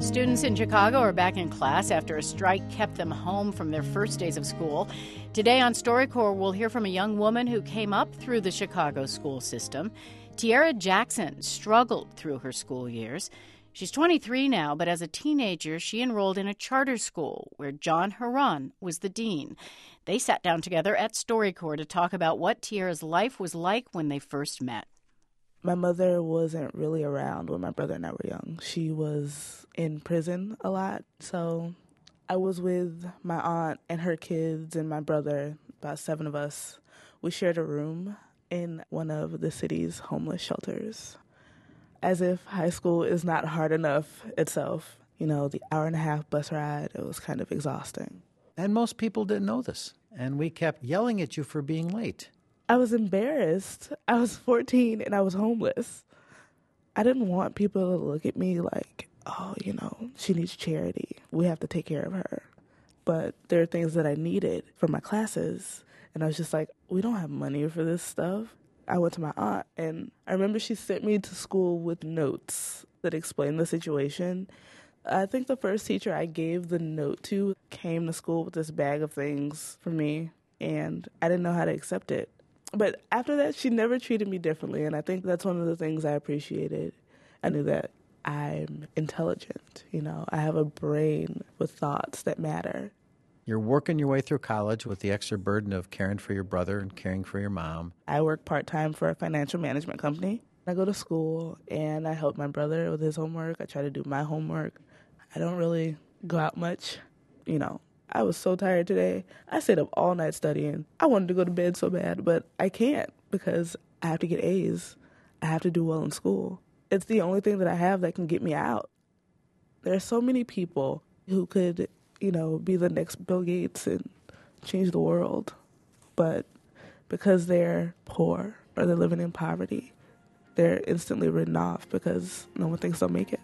Students in Chicago are back in class after a strike kept them home from their first days of school. Today on StoryCorps, we'll hear from a young woman who came up through the Chicago school system. Tiara Jackson struggled through her school years. She's 23 now, but as a teenager, she enrolled in a charter school where John Haran was the dean. They sat down together at StoryCorps to talk about what Tiara's life was like when they first met. My mother wasn't really around when my brother and I were young. She was in prison a lot, so I was with my aunt and her kids and my brother, about 7 of us. We shared a room in one of the city's homeless shelters. As if high school is not hard enough itself. You know, the hour-and-a-half bus ride, it was kind of exhausting. And most people didn't know this, and we kept yelling at you for being late. I was embarrassed. I was 14 and I was homeless. I didn't want people to look at me like, oh, she needs charity. We have to take care of her. But there are things that I needed for my classes. And I was just like, we don't have money for this stuff. I went to my aunt, and I remember she sent me to school with notes that explained the situation. I think the first teacher I gave the note to came to school with this bag of things for me, and I didn't know how to accept it. But after that, she never treated me differently, and I think that's one of the things I appreciated. I knew that I'm intelligent, I have a brain with thoughts that matter. You're working your way through college with the extra burden of caring for your brother and caring for your mom. I work part-time for a financial management company. I go to school, and I help my brother with his homework. I try to do my homework. I don't really go out much, I was so tired today. I stayed up all night studying. I wanted to go to bed so bad, but I can't because I have to get A's. I have to do well in school. It's the only thing that I have that can get me out. There are so many people who could, be the next Bill Gates and change the world. But because they're poor or they're living in poverty, they're instantly written off because no one thinks they'll make it.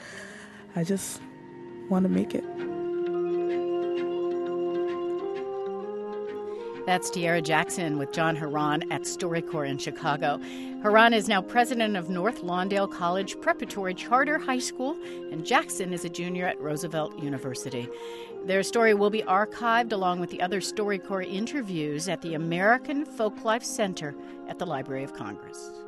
I just want to make it. That's Tiara Jackson with John Haran at StoryCorps in Chicago. Haran is now president of North Lawndale College Preparatory Charter High School, and Jackson is a junior at Roosevelt University. Their story will be archived along with the other StoryCorps interviews at the American Folklife Center at the Library of Congress.